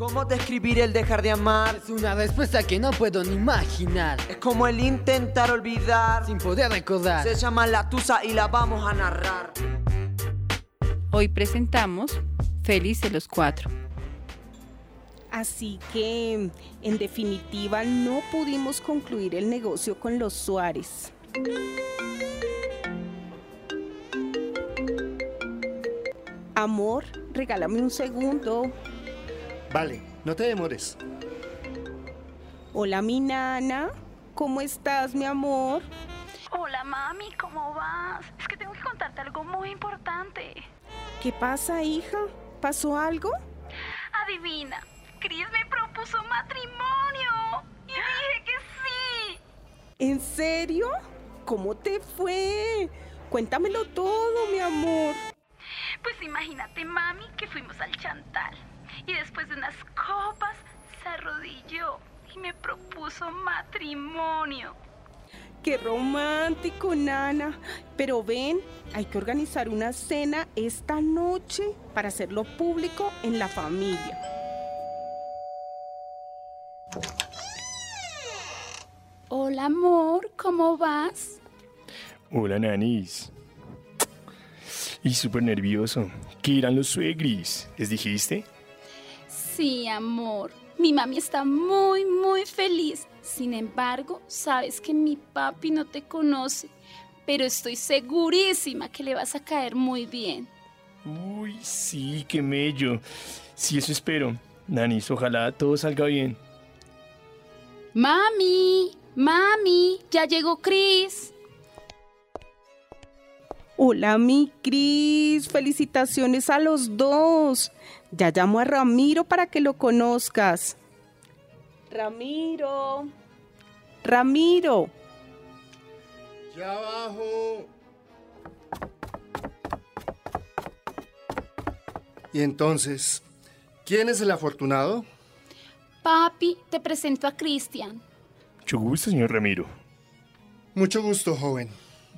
¿Cómo describir el dejar de amar? Es una respuesta que no puedo ni imaginar. Es como el intentar olvidar. Sin poder recordar. Se llama La Tusa y la vamos a narrar. Hoy presentamos Felices los Cuatro. Así que, en definitiva, no pudimos concluir el negocio con los Suárez. Amor, regálame un segundo. Vale, no te demores. Hola, mi nana. ¿Cómo estás, mi amor? Hola, mami, ¿cómo vas? Es que tengo que contarte algo muy importante. ¿Qué pasa, hija? ¿Pasó algo? Adivina, Chris me propuso matrimonio y dije que sí. ¿En serio? ¿Cómo te fue? Cuéntamelo todo, mi amor. Pues imagínate, mami, que fuimos al Chantal y después de unas copas se arrodilló y me propuso matrimonio. ¡Qué romántico, nana! Pero ven, hay que organizar una cena esta noche para hacerlo público en la familia. Hola, amor, ¿cómo vas? Hola, nanis. Y súper nervioso. ¿Qué irán los suegris? ¿Les dijiste? Sí, amor. Mi mami está muy, muy feliz. Sin embargo, sabes que mi papi no te conoce, pero estoy segurísima que le vas a caer muy bien. Uy, sí, qué mello. Sí, eso espero. Nanis, ojalá todo salga bien. Mami, ya llegó Chris. Hola, mi Cris. Felicitaciones a los dos. Ya llamo a Ramiro para que lo conozcas. Ramiro. Ya abajo. Y entonces, ¿quién es el afortunado? Papi, te presento a Cristian. Mucho gusto, señor Ramiro. Mucho gusto, joven.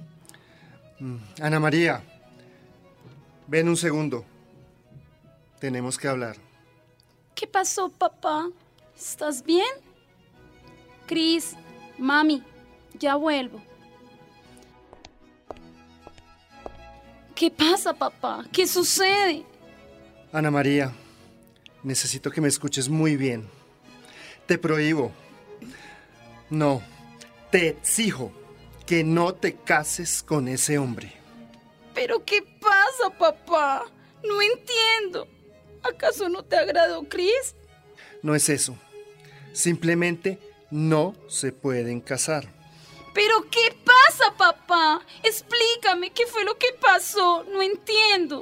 Ana María, ven un segundo. Tenemos que hablar. ¿Qué pasó, papá? ¿Estás bien? Cris, mami, ya vuelvo. ¿Qué pasa, papá? ¿Qué sucede? Ana María, necesito que me escuches muy bien. Te prohíbo. No, te exijo que no te cases con ese hombre. ¿Pero qué pasa, papá? No entiendo. ¿Acaso no te agradó Chris? No es eso. Simplemente no se pueden casar. ¿Pero qué pasa, papá? Explícame qué fue lo que pasó. No entiendo.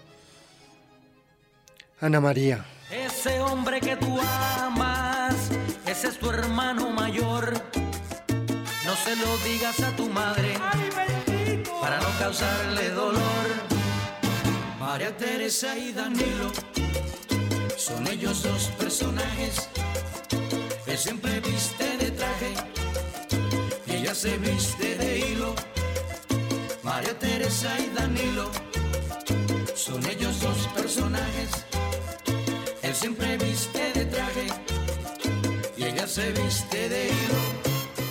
Ana María. Ese hombre que tú amas, ese es tu hermano mayor. No se lo digas a tu madre, para no causarle dolor. María Teresa y Danilo son ellos dos personajes. Él siempre viste de traje y ella se viste de hilo. María Teresa y Danilo son ellos dos personajes. Él siempre viste de traje y ella se viste de hilo.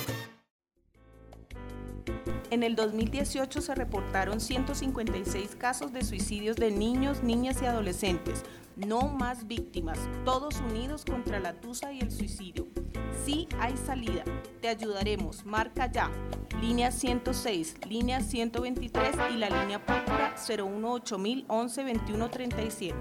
En el 2018 se reportaron 156 casos de suicidios de niños, niñas y adolescentes. No más víctimas, todos unidos contra la tusa y el suicidio. Sí hay salida, te ayudaremos, marca ya. Línea 106, línea 123 y la línea púrpura 018 11 21 37.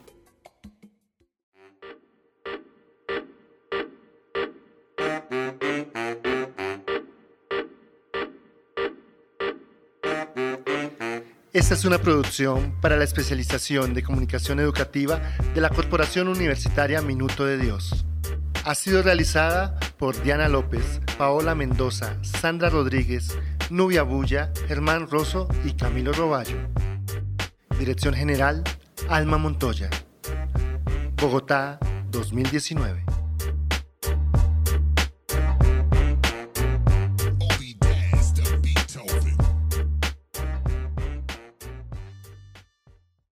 Esta es una producción para la especialización de comunicación educativa de la Corporación Universitaria Minuto de Dios. Ha sido realizada por Diana López, Paola Mendoza, Sandra Rodríguez, Nubia Bulla, Germán Rosso y Camilo Roballo. Dirección General, Alma Montoya. Bogotá, 2019.